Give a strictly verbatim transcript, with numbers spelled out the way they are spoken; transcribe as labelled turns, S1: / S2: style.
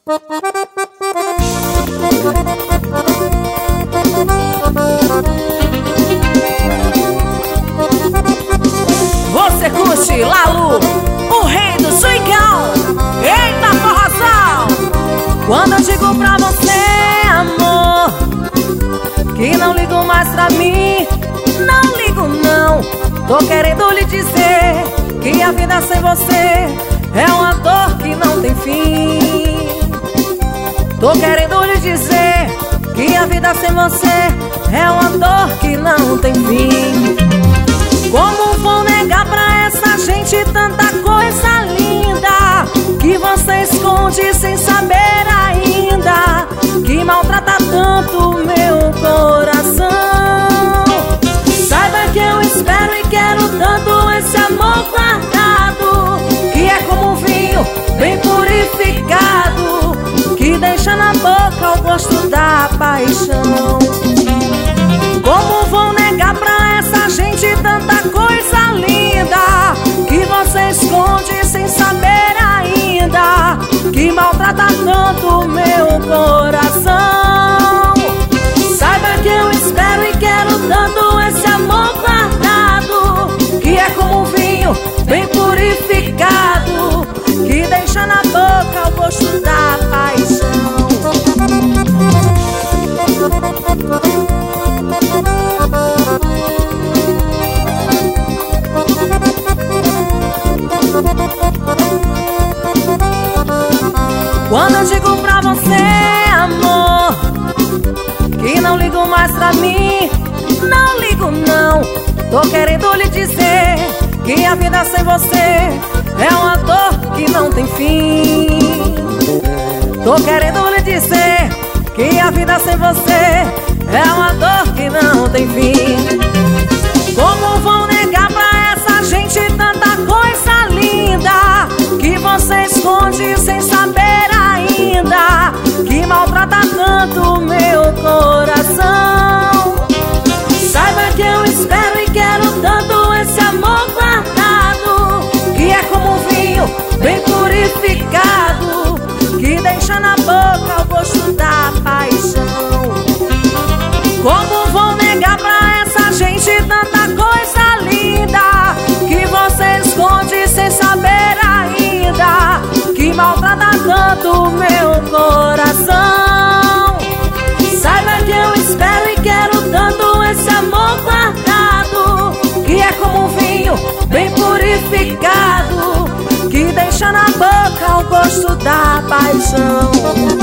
S1: Você curte Lalu, o rei do swingão. Eita forrozão! Quando eu digo pra você, amor, que não ligo mais pra mim, não ligo não. Tô querendo lhe dizer que a vida sem você é uma dor que não tem fim. Tô querendo lhe dizer que a vida sem você é uma dor que não tem fim. Como vou negar pra essa gente tanta coisa linda que você esconde sem saber ainda, que maltrata tanto meu coração? Saiba que eu espero e quero tanto esse amor guardado, que é como um vinho bem purificado, que deixa na boca o gosto da paixão. Como vou negar pra essa gente tanta coisa linda que você esconde sem saber ainda, que maltrata tanto meu coração? Saiba que eu espero e quero tanto esse amor guardado, que é como um vinho bem purificado, que deixa na boca o gosto da paixão. Quando eu digo pra você, amor, que não ligo mais pra mim, não ligo não. Tô querendo lhe dizer que a vida sem você é uma dor que não tem fim. Tô querendo lhe dizer que a vida sem você é uma dor que não tem fim. Como vou negar pra essa gente tanta coisa linda que você esconde sem saber ainda, que maltrata tanto meu coração? Saiba que eu espero e quero tanto esse amor guardado, que é como um vinho bem purificado, que deixa na boca o gosto da paixão. Como vou negar pra essa gente tanta coisa linda que você esconde sem saber ainda, que maltrata tanto meu coração? Saiba que eu espero e quero tanto esse amor guardado, que é como um vinho bem purificado, que deixa na boca o gosto da paixão.